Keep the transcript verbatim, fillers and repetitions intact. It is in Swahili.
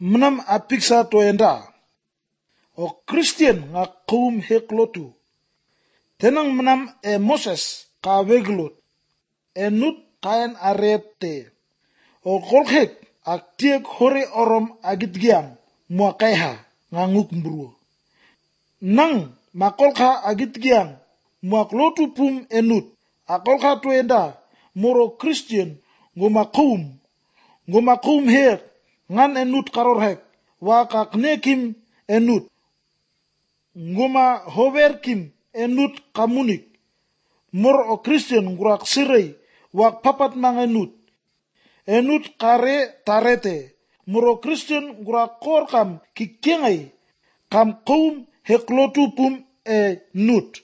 Menam apiksa toenda. O Christian nga kaum heklotu. Tenang menam e Moses ka weglot. E nut kain arete. O kolhek ak tiek hore orom agitgiang mua kaiha nga nguk mbruo. Nang makolka agitgiang mua klotu pum enut. Akolka toenda moro Christian ngoma kaum. Ngoma kaum hek ngan enut karorhek. Waka knekim enut. Ngoma hoverkim enut kamunik. Mor o Christian ngurak sirei wak papat mang enut. Enut kare tarete. Mor o Christian ngurak korkam kikengay kam kaum heklotu pum e nut.